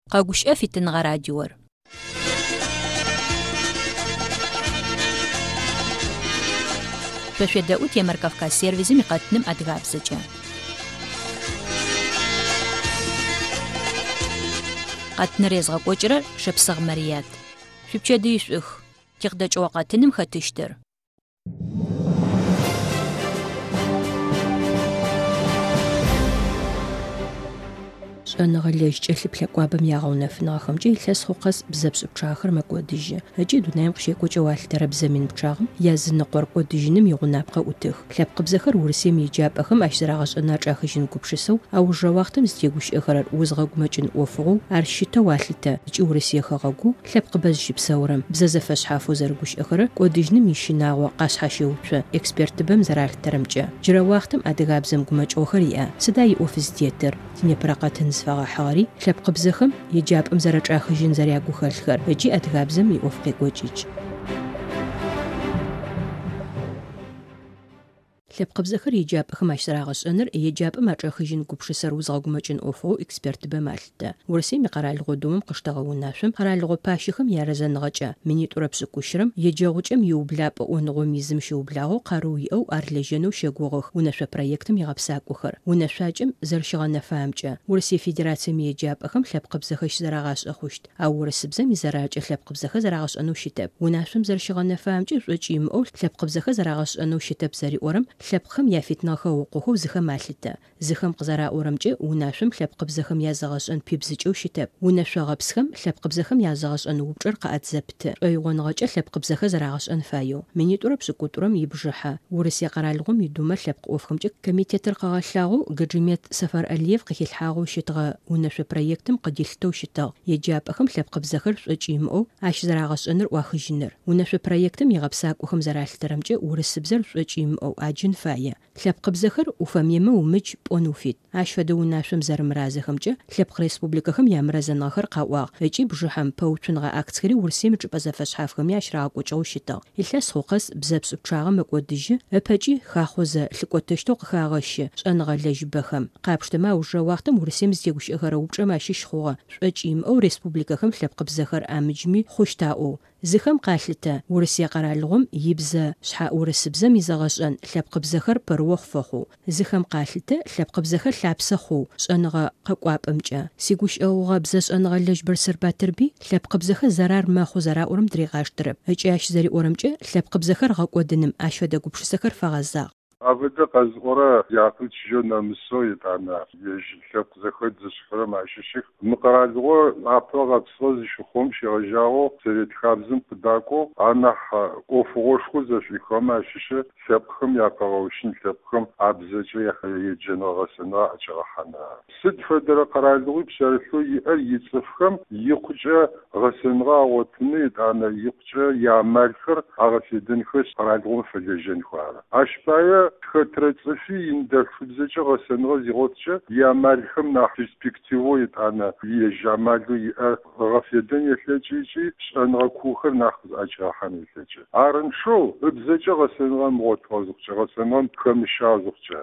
قاقوش أفتن غراديور بشداوت يمركفكا سيرفيزي مقاتنم أدغاب زجا قاتن ريزغا قوجرر شبسغ مريات شبشديش تيغداج وقاتنم خاتشتر أنا غليش جلب لقوابم يعاون في ناخم جي لس خوقس بزبس بشاخر مقودج أجد نايم قشيك وجوال ترى بزمن بشاغم يازن قرق ودجنم يغنى بقى وتخ لب قبزخر ورسيم يجاب أخم أشزراغش أنار أخشين كوبشسو أو جواختم زديقوش إخرار وزغاق مجن وفغو أرشيتا والتا جي ورسي خغاقو لب قبز جبساورم بزازفش حافو زرقوش إخرار ودجنم يشيناغو قاس حاشيوبشا إكسبرت بم زرار ترمجا جرواختم أدغاب زمقمج أخريا سداي أوفيس ديتر تنيا براقاتن فغا حاري لب قبزخم يجاب أمزرج آخجين زرياقو خلخر يجي أدغابزم يوفقي قوجيج لب قبزخر يجاب خماش سراغش أنر يجاب ما تأخجين قبش سروز غمجن أوفو إكسبرت بمالتا ورسي مقرا الغدوم قشتغو ناشم قرا الغو باشخم يارزن غجا مني تربس كشرم يجاوجم يوبلاب ونغو ميزم شوبلاغو قاروي أو أرلجنو شغوغ ونشا برايكتم يغبساق وخر ونشاجم زرشغنا فامجا ورسي فيدراسيم يجاب أخم لب قبزخش زراغاش أخشت أو ورسبزم يزراج لب قبزخ زراغاش أنو شتاب وناشم زرشغنا فامجا رجيم أو لب قبزخ زراغاش أنو شتاب زري أورم لبخم يافتنا خوقه زخم مالتا زخم قزرا أورمجي وناشم لبقب زخم يازغش أن بيبزجو شتاب وناشا غبسخم لبقب زخم يازغش أن وبجر قاعد زبت أيوان غجا لبقب زخ زراغش أن فايو من يتورب سكوتورم يبجحا ورسي قرالغم يدوما لبق أوفخمجي كميتة ترقاغشلاغو قجميت سفر أليف قيل حاغو شتغا وناشا برايكتم قد يلتو شتاغ يجاب أخم لبقب زخر رجيمو عاش زراغش أنر واخجنر وناشا برايكتم يغبساك وخم زرال ترمجي ورسبزر رجيمو أجن فايا لب قبزخر وفميمه ومج بونوفيت عاش فدون ناشم زر مرازخمجه لب ريسبوبليكا خم يامرزن اخر قواغ يجي بجحم بوتنغا اكتخري ورسيمج بزفش حافخم ياشراق وجوشتا اللاس خوقس بزبس بچاغ مقودجه ابجي خاخوز لقوتشتو خاغش صنغ لجبخم قابشتما وجواختم ورسيمز يغش اخر وبچماشش خوغ شجيم او ريسبوبليكا خم لب قبزخر امجمي خوشتاو زخم قالتا ورسي قرالغم يبزا شحا ورسبزم يزغشن لب قبزخر بروخ فخو زخم قالتا لب قبزخر لابسخو صنغا ققواب امجا سيغوش اوغا بزاش انغا لجبر سرباتربي لب قبزخر زرار ما خو زرا اورم دريغاش درب اجاش زري اورمجا لب قبزخر غقودنم اشودا قبش سكر فغزا أبدا قزورة يعطيك جونا مسويت أنا يجلق زخد زشفرة مع شيخ مقرالغو أبطاغ بصوز شخوم شيرجاو سريت خابزم بداكو أنا أوفروش خوزة شيخو مع شيخ سبخم يقراوشين سبخم أبزجو يخلي جنراسنا أجرحنا سد فدر قرالغو بشارثو يتصفخم يقجا غسنغا وطنيد أنا يقجا يعمالخر أغفيدن خش قرالغو فلجن خوارا أشبايا خطرتفي индекс бзэкӏэ гъэсэныгъэ зигъотчэ ямалхэм нахь перспективэу итӏанэ ежамалу иӏэ гъэфедэн елъэкӏыжьи шӏэныгъэ кухэр нахь зыӏэкӏыгъэхьан елъэкӏы. Арыншэу бзэкӏэ гъэсэныгъэм гъотыгъэ зыхъукӏэ гъэсэныгъэм кхэмыщагъ зыхъукӏэ.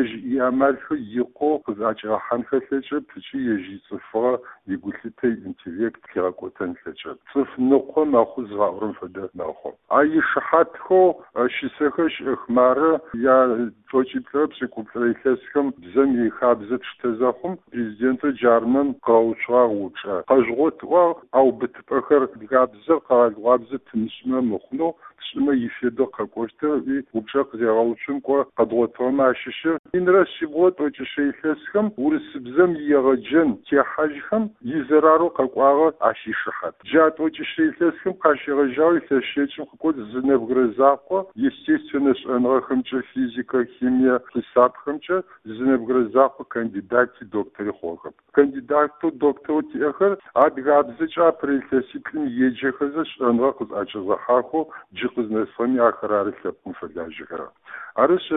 Ямалхэ икъоу зыӏэкӏыгъэхьан хэлъэкӏэ пчъи ежьи цӏыфыгъэ игулъытэ интеллект къигъэкӏотэн хэлъэкӏэ. Цӏыф ныкъо мэхъу зыгъэӏурым фэдэ мэхъу. Ишыхьатхэу щысэхэр щыӏых мары я чӏочӏиплӏрэ пшӏыкӏуплӏрэ илъэсхэм бзэм ихабзэ тштэзэхъум президентэ джармэм къэуцуагъ учӏэ. Къэжъгъотыгъэ ау бытыпӏэхэр габзэ къэгъэлъэгъуабзэ тынышмэ мыхъунэу шӏымэ ифедо къэкӏощтэ упчӏэ къызегъэуцун кӏо къэдгъотыгъэмэ ащыщы инрэ шъибгъо тӏокӏищэ илъэсхэм урысыбзэм егъэджэн техьажьхэм изэрарэу къэкӏуагъэ ащишыхьат. Джатӏокӏищэ илъэсхэм къащегъэжьагъ илъэшъекӏым къыкӏот зынэбгырэ закъо естественно шӏэныгъэхэмкӏэ физика, химия, хисабхэмкӏэ зынэбгырэ закъо кандидати, доктори хъугъэхэп. Кандидату доктору тиӏэхэр адыгабзэкӏэ апэрэ илъэсиплӏым еджэхэзэ шӏэныгъэ къызӏэкӏызэхьахэу джы къызнэсхэми ахэр ары лъэпкъым фэлажьэхэр. Арышъ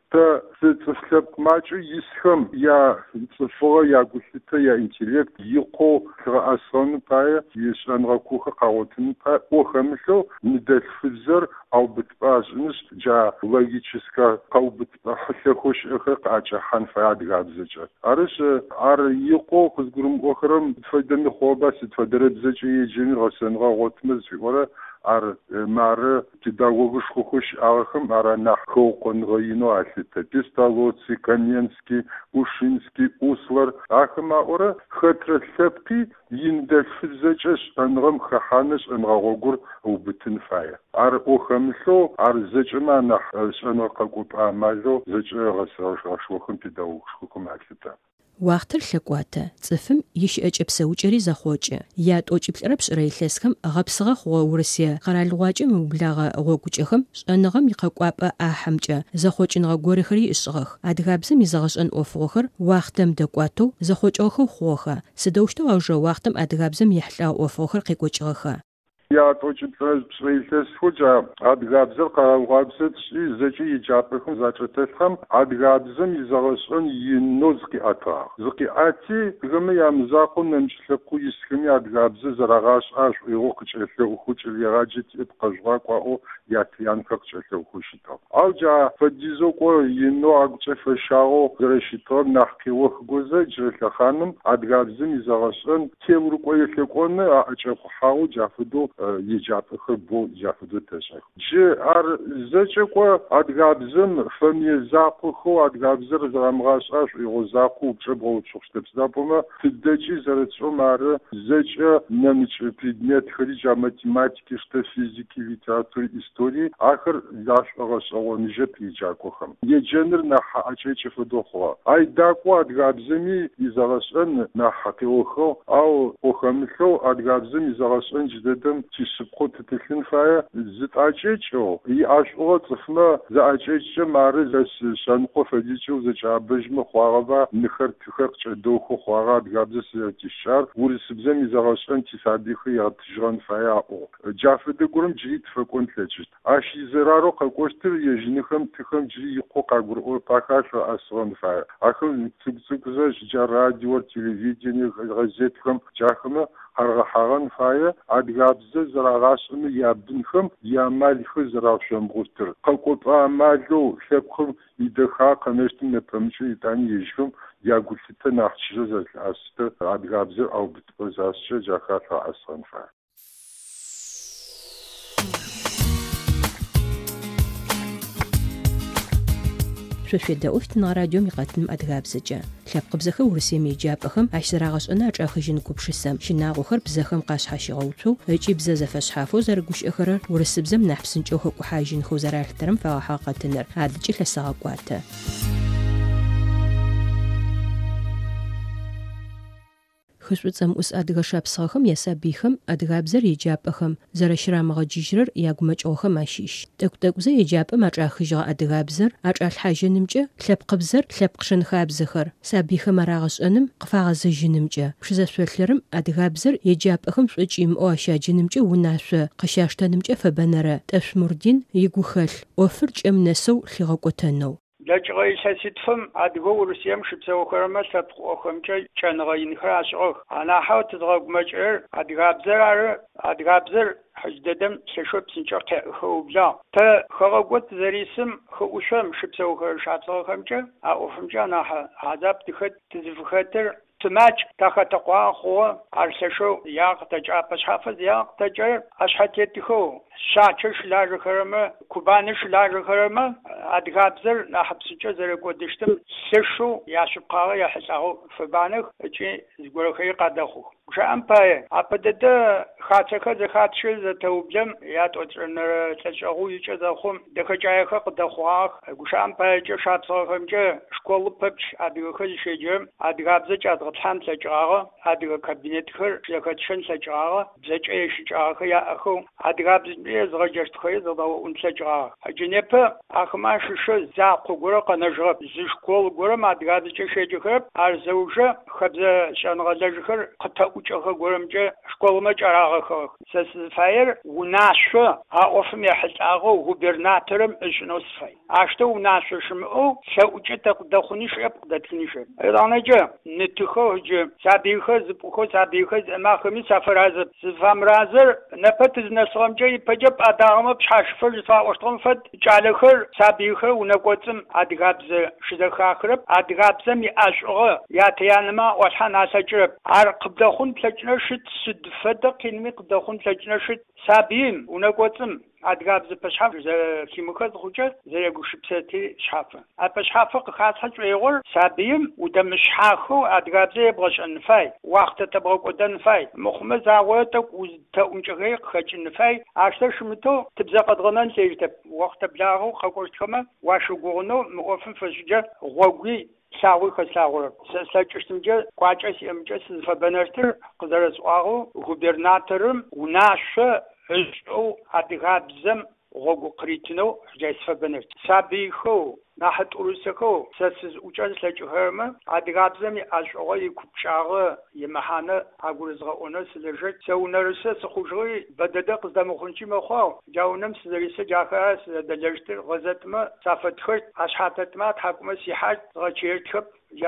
цифлъэпкъ макӏэ исхэм я цӏыфыгъэ ягулъытэ я интеллект икъоу къыгъэӏэсгъэны пае ишӏэныгъэ-кухэр къагъотыны пае ӏохэмылъэу ныдэлъфызэр аубытыпӏэ ашӏынышъ джа логическэ къаубытыпӏэ хьылъэхэу щыӏэхэр къыӏакӏэхьан фае адыгабзэкӏэ. Арышъ ар икъоу къызгурымыӏохэрэм сыд фэдэми хъоба, сыд фэдэрэ бзэкӏэ еджэми гъэсэныгъэ гъотымэ зыфиӏорэ ар мары педагогышхо щыӏагъэхэм ара нахь хэукъоныгъэ инэу алъытэ. Песталоци, Каменский, Ушинский, Услэр ахэм аӏорэ хэтрэ лъэпкъи индэлъфызэкӏэ шӏэныгъэм хэхьанэ шӏэныгъэ гъогур убытын фае. Ар ӏохэмылъэу ар зэкӏэмэ нахь шӏэныгъэ къэкӏопӏэ амалэу зэкӏэ гъэшӏохэм педагогышхохэм алъытэ. Уахътэр лъэкӏуатэ, цӏыфым ищыӏэкӏэ псэукӏэри зэхъокӏы. Ятӏокӏиплӏэрэ пшӏырэ илъэсхэм гъэпсыгъэ хъугъэ Урысие къэралыгъуакӏэ мыублагъэ гъогукӏэхэм шӏэныгъэм икъэкӏуапӏэ ӏахьэмкӏэ зэхъокӏыныгъэ горэхэри ышӏыгъэх. Адыгабзэм изэгъэшӏэн ӏофыгъохэр уахътэм дэкӏуатэу зэхъокӏыгъэхэу хъугъэха. Сыдэущтэу аужрэ уахътэм адыгабзэм ехьылӏагъэ ӏофыгъохэр къекӏокӏыгъэха? Ятӏокӏиплӏырэ пшӏырэ илъэсхэу адыгабзэр къэралыгъуабзэкӏи зэкӏэ еджапӏэхэм зачӏэтэлъхэм адыгабзэм изэгъэшӏэн инэу зыкъиӏэтыгъэх. Зыкъиӏати хэмэ ямызакъоу нэмыкӏ лъэпкъэу исхэми адыгабзэ зэрагъашӏэ шӏуигъэу къыкӏэлъэгъухыу кӏэлэегъаджэ тиӏэп къэжъугъакӏуаӏо ятыянхэр къыкӏэлъэгъухыу щытыгъ. Ау джа фэдизэу кӏо инэу агукӏэ фэщагъэу зэрэщытыгъэр нахь къеохыгозэ джырэ лъэхъаным адыгабзэм изэгъэшӏэн теурыкӏо елъэкӏоны аӏэкӏэкъухьагъэу джафэдэу еджапӏэхэр боу джафэдэу тэшӏэх. Джы ар зэкӏэ кӏо адыгабзэм фэмие закъохэу адыгабзэр зыгъэмыгъашӏэ шӏуигъо закъоу упчӏэ бгъэуцугъ зэпӏомэ тыдэкӏи зэрэтшӏэм ары зэкӏэ нэмыкӏ предметхэри джа математики штэ физики, литератури, истории ахэр яшӏогъэшӏэгъоныжьэп еджакӏохэм. Еджэныр нахь хьаӏэкӏэкӏэ фэдэу хъугъэ. Ай дакӏо адыгабзэми изэгъэшӏэн нахь къеохэу ау ӏохэмылъэу адыгабзэм изэгъэшӏэн джыдэдэм тишъыпкъэу тытылъын фае зытӏакӏэкӏэу иӏашӏугъэ цӏыфмэ зыӏакӏэкӏым ары шъэныкъо фэдикӏэу зэкӏабэжьмэ хъуагъэба ныхэр тыхэр къыкӏэдэухэу хъуагъэ адыгабзэ сятищар урысыбзэм изэгъэшӏэн тисабихэ ятыжьыгъэн фае аӏо. Джафэдэ горэм джыри тыфэкӏон плъэкӏыщт. Ащ изэрарэу къэкӏощтыр ежьыныхэм тыхэм джыри икъо къагурыӏопӏаха шъуӏэсыгъэн фае. Ахэм цугзэ джа радиор, телевидение, газетхэм джахэмэ хьаргъэхьагъэн фае адыгабзэ зэрагъашӏэмэ ябынхэм ямалхэр зэраушъомбгъустыр. Къэкӏопӏэ амалэу лъэпкъым идэха къэнэщтым нэпэмыкӏэ итӏани ежьхэм ягулъытэ нахь чыжьэ зэлъыӏэсытэ адыгабзэр аубытыпӏэ заскӏэ джаха лъэӏэсыгъэн фае. Шъошъуедэӏу фитнэ радиом игъэтыным адыгабзэкӏэ. Лъэпкъыбзэхэр Урысием еджапӏэхэм ащ зэрагъэшӏэнэ ачӏэхыжьын гупшысэм щынагъохэр бзэхэм къашъхьащигъэуцоу ыкӏи бзэ зэфэшъхьафэу зэрэгушӏэхэрэр урысыбзэм нахь псынкӏэу хэкӏухьажьынхэу зэралъытэрэм фэгъэхьагъ къэтыныр адыкӏи лъэсэгъэкӏуатэ. Хышӏуцӏэм ӏус адыгэ шапсыгъэхэм ясабыйхэм адыгабзэр еджапӏэхэм зэрэщырамыгъэджыжьырэр ягумэкӏыгъэхэм ащыщ. Тӏэкӏу-тӏэкӏузэ еджапӏэм ачӏахыжьыгъэ адыгабзэр ачӏалъхьажьынымкӏэ лъэпкъыбзэр лъэпкъ шэнхабзэхэр сабыйхэм арагъэшӏэным къыфагъэзэжьынымкӏэ пшызэшъолъырым адыгабзэр еджапӏэхэм шӏокӏимыӏэу ащаджынымкӏэ унашъо къыщаштэнымкӏэ фэбэнэрэ Тӏэшъу-Мурдин игухэлъ ӏофыр кӏэм нэсэу лъигъэкӏотэнэу. Дакӏыгъэ илъэситфым адыгэ Урысием щыпсэухэрэмэ лъэпкъыӏохэмкӏэ кӏэныгъэ инхэр ашӏыгъэх. Анахьэу тызгъэгумэкӏыр адыгабзэр ары. Адыгабзэр хьыжь дэдэм лъэшэу псынкӏэ къеӏыхэублагъ. Тэ хэгъэгу тызэрисым хыӏушъом щыпсэухэр шапсыгъэхэмкӏэ а ӏофымкӏэ анахь азап тызыфыхэтыр тымакӏ тахэтэкъуагъ ар лъэшэу ягъ тэкӏапӏэ шъхьафыз ягъ тэкӏэр ашъхьэтетыхэу шачэ шылажьэхэрэмэ кубаны шылажьэхэрэмэ адыгабзэр нахь псынкӏэ зэрэкӏодыщтым лъэшэу яшъыпкъагъэ яхьылӏагъэу фэбанэх ыкӏи зыгорэхэри къадэхъух. Жаӏэм пае апэдэдэ хацэхэр зэхатщы зэтеублэм ятӏоцӏэнэрэ лъэшӏэгъу икӏэ зэхъум дэхэкӏаехэр къыдэхъуагъэх. Гушаӏэм паекӏэ шапсыгъэхэмкӏэ школы пэпчъ адыгэхэр зыщеджэм адыгабзэ кӏадгъэплъхьэн лъэкӏыгъагъэ, адыгэ кабинетхэр зэхэтшэн лъэкӏыгъагъэ, бзэкӏэ ещыкӏагъэхэр яӏэхэу адыгабзэ зыгъэджэщтхэри зыгъэуӏун лъэкӏыгъагъэ. Хьэджэ непэ ахэмэ шышэ закъо горэ къэнэжьыгъэп. Зы школ горэм адыгабзэкӏэ щеджэхэрэп. Ар зэужэ хэбзэ шӏэныгъэлэжьыхэр къытэӏукӏэхэ горэмкӏэ школымэ кӏэрагъэх. зыгъэхэх. Сэ сызфаер унашъо аӏофым ехьылӏагъэу губернаторым ышӏынэу сыфай. Аштэу унашъо шымыӏэу лъэӏукӏэ дэхъуни шӏэп къыдэткъыни шӏэп. Ыранэкӏэ нытыхэу ыджы сабыйхэр зыпӏухэу сабыйхэр зыӏэмахэми сафэразэп. Зыфамыразэр нэпэ тызнэсыгъэмкӏэ ипэкӏэ пӏадагъэмэ пшъхьашъфэр зыфаӏощтыгъэм фэд кӏалэхэр сабыйхэр унэкӏоцым адыгабзэ щызэхахырэп. Адыгабзэм иӏашӏугъэ ятэ-янэмэ ӏуалъхьэ насэкӏырэп. Ар къыбдэхъун плъэкӏынэ щыт сыд фэдэ къинми къыбдэхъун плъэкӏынэ щыт. Сабыим унэкӏоцым адыгабзэ пэшъхьаф зэхимыхэ зыхъукӏэ зэрегушыпсэти шъхьафы. Апэшъхьафэ къыхасхьэ шӏоигъор сабыим удэмышъхьахэу адыгабзэ ебгъэшӏэн фай. Уахътэ тэбгъэкӏодэн фай. Мыхъумэ загъоэ тӏэкӏу узтэӏункӏыгъей къыхэкӏын фай. Аштэр шымытэу тыбзэ къэдгъэнэн лъежьтэп. Уахътэ благъэу къэкӏощтхэмэ уашыгугъынэу мы ӏофым фэшӏыкӏэ гъогуи лъагъуи хэслъагъорэп. Сэ слъэкӏыщтымкӏэ кӏуакӏэ сиӏэмыкӏэ сызфэбэнэщтыр къызэрэсӏуагъэу губернаторым унашъо ышӏэу адыгабзэм гъогу къыритынэу хъыджай сфэбэнэщт. Сабыйхэу нахьы тӏурысэхэу сэ сызӏукӏэн слъэкӏыхэрэмэ адыгабзэм иӏашӏугъэ икупчӏагъэ имэхьанэ агурызгъэӏонэ сылэжэт. Сэ унэрысэ сыхъужыгъи бэдэдэ къыздэмыхъунчи мэхъуагъ. Джаунэм сызэрисэ джахэ сызэдэлэжьтыр гъэзэтмэ сафэтхэт ашъхьатэтмэ тхьакӏумэ сихьат згъэчъыетхэп.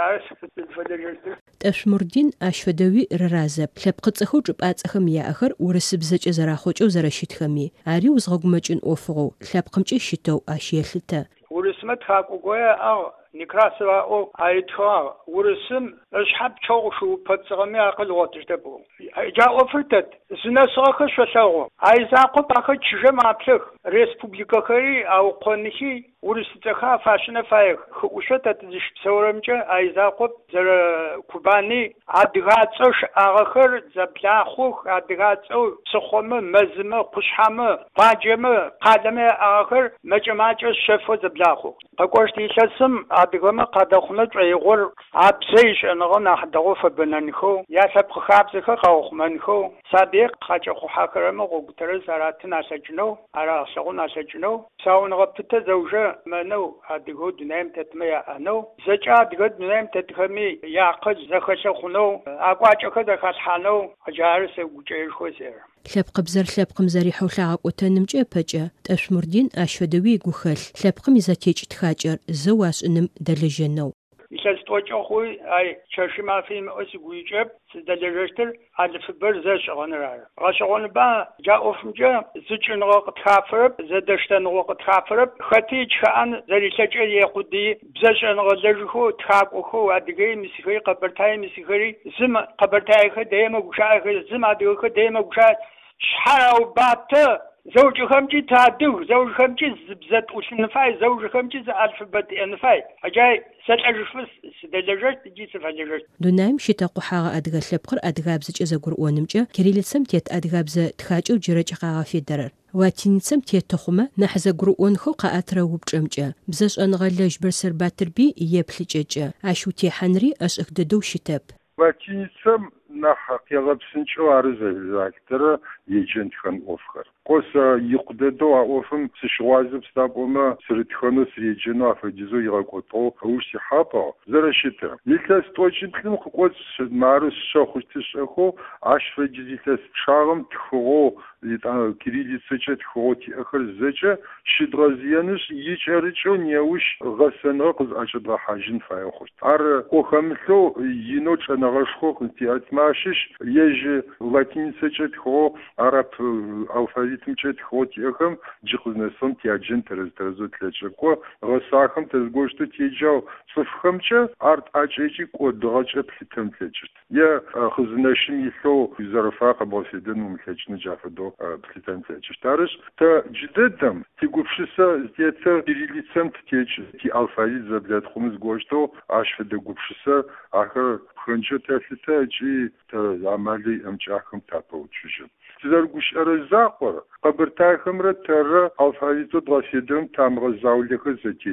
Тӏэшъумурдин ащфэдэуи рыразэп. Лъэпкъы цӏыхэу чӏыпӏацӏэхэм яӏэхэр урысыбзэкӏэ зэрахъокӏэу зэрэщытхэми. Ари узгъэгумэкӏын ӏофыгъэу лъэпкъымкӏэ щытэу ащ елъытэ. Урысмэ тхьакӏугоя ау Некрасова айтхар урысым ышхьап чоу шупэцгъэми акъылгъотыжтэп. Джа офыртэт зынэсыгъэхэр шъолъэгъу. Айзакъо пахэ чыжэм аплъых. Республикэхэри аукъонхи урысыцэхэ афашынэ фаех. Хыӏушъотэт зыщыпсэурэмкӏэ айзакъо зэрэ Кубани адыгацӏэ шӏагъэхэр зэплъахъух. Адыгацӏэу псыхъомэ, мэзымэ, къушъхьэмэ, баджэмэ, къалэмэ аӏагъэхэр мэкӏэ шъэфо зэблахъух. Къэкӏощт илъэсым адыгэмэ къадэхъунэ кӏоигъор абзэ ишӏэныгъэ нахь дэгъоу фэбэнэнхэу ялъэпкъыхабзэхэр къаухъумэнхэу сабыир къакӏэхъухьэхэрэмэ гъогутэрэ заратын алъэкӏынэу арагълъэгъун алъэкӏынэу псауныгъэ пытэ зэужэ мэнэу адыгэу дунаим тетмэ яӏэнэу зэкӏэ адыгэ дунаим тетхэми якъыл зэхэлъэ хъунэу акӏуакӏэхэр зэхалъхьанэу джары сегукӏэишхо сэр. Лъэпкъыбзэр лъэпкъым зэрихьэу лъагъэкӏотэнымкӏэ ыпэкӏэ Тӏэшъумурдин ащфэдэуи игу хэлъ лъэпкъым изэтекӏ тхакӏэр зэу ашӏыным дэлэжьэнэу. Илъэстӏокӏэхъуи ай чэшым афим сигуикӏэп сыздэлэжьэщтыр алыфбэр зэшӏыгъэныр ары. Гъэшӏыгъонба джаӏофымкӏэ зыкӏыныгъэ къытхафэрэп, зэдэштэныгъо къытхафэрэп, хэти чъыӏэн зэрилъэкӏэ ехъуди бзэшӏэныгъэ лэжьхэу тхакӏохэу адыгэи мисхэри къэбэртаи мисхэри зым къэбэртаихэ дэемэ гушаӏэхэ зым адыгэхэ дэемэ гушаӏэ шъхьау батэ зэуджыхэмкӏи тадыг, зэуджыхэмкӏи зыбзэтӏулъын фай, зэуджыхэмкӏи зыалфабетыӏэн фай. Аджай сэлӏэжышфы сыдэлэжьэщт икӏи сыфэлэжьэщт. Дунаим щытэкъухьагъэ адыгэ лъэпкъыр адыгабзэкӏэ зэгурыӏонымкӏэ кириллицэм тет адыгабзэ тхакӏэу джырэкӏэ къагъэфедэрэр. Латиницэм тетэ хъумэ нахь зэгурыӏонхэу къаӏэтырэ упчӏэмкӏэ бзэшӏэныгъэ лэжь Берсэр Батырби еплъыкӏэкӏэ ащ утехьэнри ӏэшӏых дэдэу щытэп. Латиницэм нахь къегъэпсынкӏэу ары зэжакътэрэ еджэнтхэн ӏофхэр. Къос икъу дэдэу аӏофым сыщыгъуазэп стапӏомэ сырытхэнэу сыреджэнэу афэдизэу игъэкӏотыгъэу ыуж сихьапӏэ зэрэщытэ. Илъэс тӏокӏиплӏым къыкӏоц мары сшъэхъущтышӏэхэу ащ фэдиз илъэс пшагъым тхыгъэу кириллицэкӏэ тхыгъэу тиӏэхэр зэкӏэ щыдгъэзыенышъ икӏэрыкӏэу неущ гъэсэныгъэ къызӏэкӏэдгъэхьажьын фае хъущт. Ар къохэмылъэу инэу чӏэнэгъэшхо тиӏэтмащыщ ежь латиницэкӏэ тхыгъэу араб алфавитымкӏэ тхыгъэу тиӏэхэм джы къызнэсыгъэм тяджэн тэрэзэу тлъэкӏэкӏо гъэсахэм тэзгощтэу теджэу цӏыфхэмкӏэ ар тӏакӏэкӏи кӏодыгъэкӏэ плъытэм тлъэкӏыщт. Хъызынэщым илъэу зэрэфа къэбгъэфедэн умылъэкӏынэ джафэдэу плъытэм тлъэкӏыщт. Арышъ тэ джыдэдэм тигупшысэ зытетыр кириллицэм тытекӏ тиалфавит зэблэтхъумэ зыгощтэу ащ фэдэ гупшысэ ахэр пхэнкӏэ тэлъытэ ыкӏи тэ амали ӏэмкӏахэм тапэуцужьы. Тызэрэгушӏэрэ закъор къэбэртаихэмрэ тэрэ алфавиту дгъэфедэм тамыгъэзаулэхэр зэтекӏых.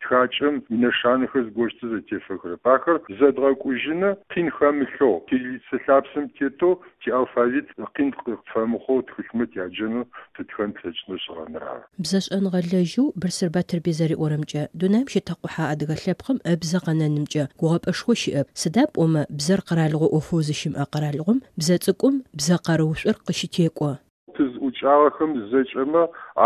тхачэм инэшанэхэр згощтэ зэтефэхэр. Ахэр зэдгъэкӏужьынэ къин хэмылъэу кириллицэ лъапсэм тетэу тиалфавит къин фэмыхъоу тхылъмэ тяджэнэу тытхэн плъэкӏынэу щыгъэнырар. Бзэшӏэнгъэлэжьэу Бырсыр Батыр Безэриӏорэмкӏэ дунаим щытакъухьэ адыгэ лъэпкъым бзэ къэнэнымкӏэ гугъэпӏэшхо щыӏэп. Сыда пӏомэ бзэр къэралыгъо ӏофэу зыщымыӏэ къэралыгъом бзэ цӏыкӏум бзэ къарыушӏор къыщытекӏо. Учӏагъэхэм зэкӏэмэ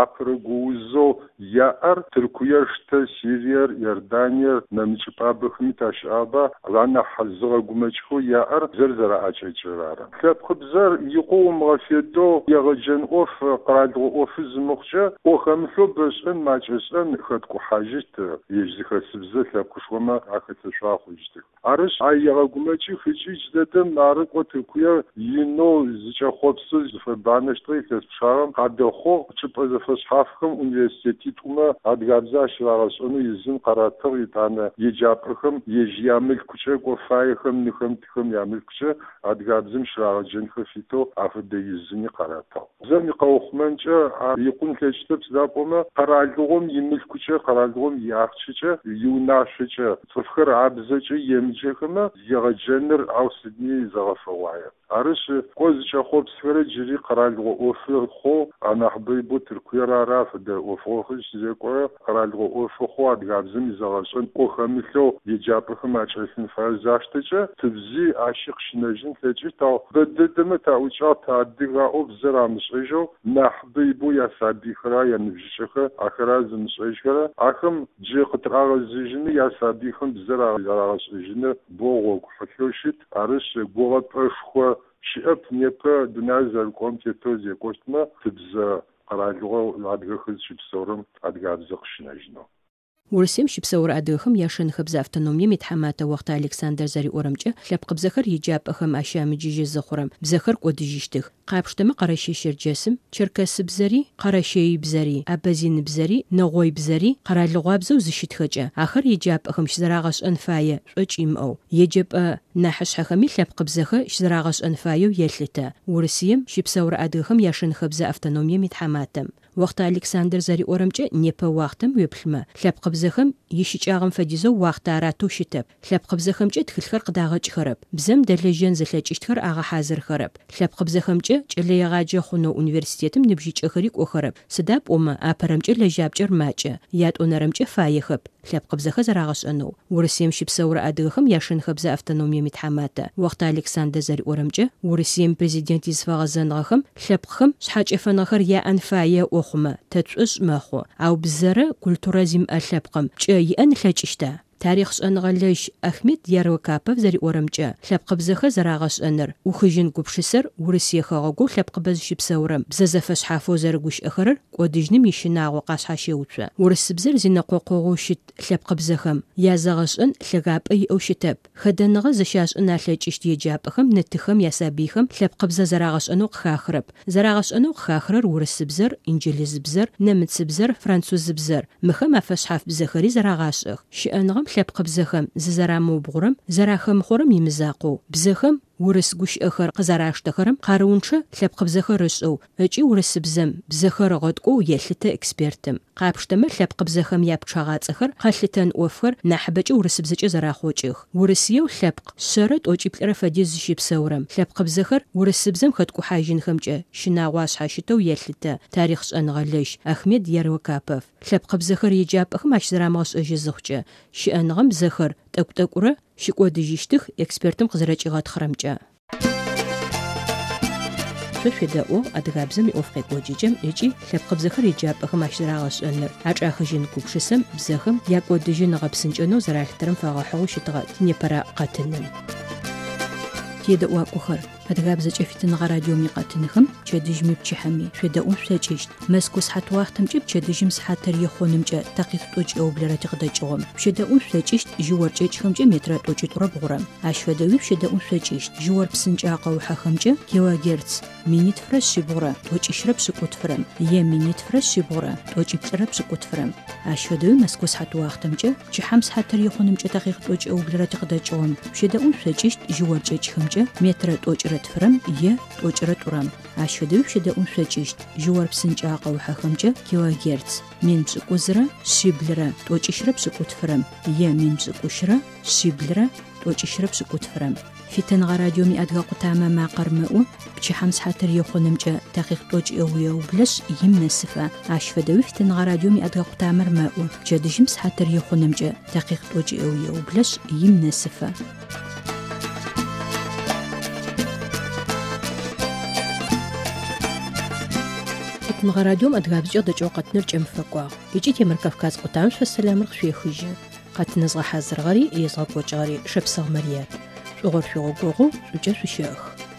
апрыгуузэу яӏэр Тыркуер, Штэ, Сириер, Иордания, нэмыкӏыпӏабэхэми тащыӏаба анахь зыгъэгумэкӏхэу яӏэр бзэр зэраӏакӏэкӏыр ары. Лъэпкъ бзэр икъоу умыгъэфедэу егъэджэн ӏоф къэралыгъо ӏофы зымыхъукӏэ ӏохэмылъэу бэшӏэн макӏэшӏэн хэткӏухьажьыщт ежь зыхэсыбзэ лъэпкъышхомэ ахэтышъуа хъущтых. Арышъ ай егъэгумэкӏы хыкӏыжь дэдэм ары кӏо Тыркуер инэу зыкӏэхъопсы зыфэбанэщтэ илъэспшагъэм къадэхъо чӏыпӏэ зэфэшъхьафхэм университетитӏумэ адыгабзэ ащырагъэшӏэнэу изын къэратыгъ итӏанэ еджапӏэхэм ежь ямылъкукӏэ кӏофаехэм ныхэм тыхэм ямылъкукӏэ адыгабзэм щырагъэджэнхэ фитэу афэдэ изыни къэратыгъ. Бзэм икъэухъумэнкӏэ икъун лъэкӏытэп сыда пӏомэ къэралыгъом имылъкукӏэ къэралыгъом иахъшыкӏэ иунашъокӏэ цӏыфхэр абзэкӏэ емыджэхэмэ егъэджэныр ау сыдни зэгъэфэгъуае. Арышъ кӏо зыкӏэхъопсхэрэ джыри къэралыгъо ӏофыхъо анахьбэйбо Тыркуер ара фэдэ ӏофыгъохэр щызекӏорэ къэралыгъо ӏофыхъо адыгабзэм изэгъэшӏэн ӏохэмылъэу еджапӏэхэм ачӏэсын фае заштэкӏэ тыбзи ащи къыщынэжьын плъэкӏыщт. Ау бэдыдэмэ таӏукӏагъ таадыгаӏо бзэр амышӏэжьэу нахьбэйбо ясабихэрэ яныбжьыкӏэхэр ахэр зымышӏэжьхэрэ ахэм джы къытырагъэзыжьыны ясабихэм бзэр агъэшӏэжьыны бо гъогухьылъэу щыт. Арышъ гугъэпӏэшхо щыӏэп непэ дунаир зэрыкӏом тетэу зекӏощтмэ тыбзэ къэралыгъо адыгэхэр щыпсэурэм адыгабзэ къыщынэжьынэу. Урысем щыпсэурэ адыгэхэм яшэнхэбзэ автономием итхьаматэ уахътэ Александр Зэриӏорэмкӏэ лъэпкъ бзэхэр еджапӏэхэм ащамыджыжьы зыхъурэм бзэхэр кӏодыжьыщтых. Къапштэмэ Къэрэщей Щэрджэсым Черкэсыбзэри, Къэрэщеибзэри, Абазиныбзэри, Нэгъойбзэри къэралыгъуабзэу зыщытхэкӏэ ахэр еджапӏэхэм щызэрагъэшӏэн фае шӏокӏ имыӏэу еджэпӏэ нахьышъхьэхэми лъэпкъ бзэхэр щызэрагъэшӏэн фаеу елъытэ. Урысием щыпсэурэ адыгэхэм яшэнхэбзэ автономием итхьаматэм уахътэ Александр Зэриӏорэмкӏэ непэ уахътэм уеплъымэ лъэпкъ бзэхэм ищыкӏагъэм фэдизэу уахътэ арату щытэп. Лъэпкъ бзэхэмкӏэ тхылъхэр къыдагъэкӏхэрэп. Бзэм дэлэжьэн зылъэкӏыщтхэр агъэхьазырхэрэп. Лъэпкъ бзэхэмкӏэ кӏэлэегъаджэ хъунэу университетым ныбжьыкӏэхэри кӏохэрэп. Сыда пӏомэ апэрэмкӏэ лэжьапкӏэр макӏэ, ятӏонэрэмкӏэ фаехэп. Лъэпкъ бзэхэр зэрагъэшӏэнэу Урысием щыпсэурэ адыгэхэм яшэнхэбзэ автономием итхьаматэ уахътэ Александр Зэриӏорэмкӏэ Урысием президент изфэгъэзэныгъэхэм лъэпкъхэм шъхьэкӏэфэныгъэр яӏэн фае ӏохъумэ тэтшӏышӏ мэхъу. Ау бзэрэ культурэ зимыӏэ лъэпкъым кӏэ иӏэн лъэкӏыщта. Тарих шӏэныгъэлэжь Ахмед Ярокапов Зэриӏорэмкӏэ лъэпкъ бзэхэр зэрагъэшӏэныр ухыжьын гупшысэр Урысие хэгъэгу лъэпкъ бз щыпсэурэм бзэ зэфэшъхьафэу зэрыгущыӏэхэрэр кӏодыжьным ищынагъо къашъхьащеуцо. Урысыбзэр зинэкъокъогъу щыт лъэпкъ бзэхэм язэгъэшӏэн лъэгапӏэ иӏэу щытэп. Хэдэныгъэ зыщашӏын алъэкӏыщт еджапӏэхэм нытыхэм ясабихэм лъэпкъ бзэ зэрагъэшӏэнэу къыхахырэп. Зэрагъэшӏэнэу къыхахырэр урысыбзэр, инджылызыбзэр, нэмыцыбзэр, французыбзэр. Мыхэм афэшъхьаф бзэхэри зэрагъашӏэх. Щыӏэныгъэм лъэпкъ бзэхэм зызэрамыубгъурэм зэрахэмыхъорэм имызакъоу бзэхэм урыс гущыӏэхэр къызараштэхэрэм къарыунчъэ лъэпкъ бзэхэр ышӏэу ыкӏи урысыбзэм бзэхэр гъэткӏоу елъытэ экспертым. Къапштэмэ лъэпкъ бзэхэм япчъагъацӏэхэр къэлъытэн ӏофхэр нахьыбэкӏэ урысыбзэкӏэ зэрахъокӏых. Урысиеу лъэпкъ шъэрэ тӏокӏиплӏэрэ фэдиз зыщыпсэурэм лъэпкъ бзэхэр урысыбзэм хэткӏухьажьынхэмкӏэ щынагъо ашъхьащытэу елъытэ. Тарих шӏэныгъэлэжь Ахмед Ярокапов лъэпкъ бзэхэр еджапӏэхэм ащ зэрамыгъэшӏэжьы зыхъукӏэ щыӏэныгъэм бзэхэр тӏэкӏу-тӏэкӏурэ щыкӏодыжьыщтых экспертым къызэрэкӏигъэтхъырэмкӏэ. Шъофедэӏо адыгабзэм иӏоф къекӏокӏыкӏэм ыкӏи лъэпкъ бзэхэр еджапӏэхэм ащ зэрагъэшӏэныр акӏахыжьын гупшысэм бзэхэм якӏодыжьын гъэпсынкӏэнэу зэралъытэрым фэгъэхьыгъэу щытыгъэ непэрэ къэтыным. Тедэӏуакӏохэр адыгабзэкӏэ фитыныгъэ радиом икъэтыныхэм пчэдыжьми пчыхьэми шъуедэӏун шъуекӏыщт. Мэзкӏо сыхьат уахътэмкӏэ пчэдыжьым сыхьатыр ехъонымкӏэ такъикъ тӏокӏ-ӏеублэрэ тикъыдэкӏыгъэм. Пчэдэӏун шъуекӏыщт жьыор кӏэкӏхэмкӏэ метрэ тӏокӏитӏурэ бгъурэм. Ащ фэдэуи пчэдэӏун шъуекӏыщт жьыор псынкӏэ къэухьэхэмкӏэ килогерц минитфрэ шъибгъурэ тӏокӏищрэ пшӏыкӏутфрэм минитфрэ шъибгъурэ тӏокӏиплӏырэ пшӏыкӏутфрэм. Ащ фэдэуи мэзкӏо сыхьат уахътэмкӏэ пчыхьэм сыхьатыр ехъонымкӏэ такъикъ тӏокӏ-ӏеублэрэ тикъыдэкӏыгъэм. Пчэдэӏун шъуекӏыщт жьыор кӏэкӏхэмкӏэ метрэ тӏокӏрэ тфрэм тӏокӏрэ тӏурэм. اشفدو شدأون شجشت جوار بسنجا قوحة خمجة كيلوغرتز من بسكوزرة شبلرة توجشرب سكوت فرم يا من بسكوشرة شبلرة توجشرب سكوت فرم في تنغ راديو مي أدغا قتامة مع قرمأو بشي حمس حتر يخونمجا تاقيق توج اويا وبلش يمنا السفا اشفدو في تنغ راديو مي أدغا قتامة رمأو جاد جمس حتر يخونمجا تاقيق توج اويا وبلش يمنا السفا نغراديوم أدغاب جودة جوقت نرجع مفقوا يجيت يمر كفكاز قطامش فالسلام رخشوي خجان قد نزغى حازر غري يزغى بوجغري شبسغ مريات شغر في غوغو سجر في شيخ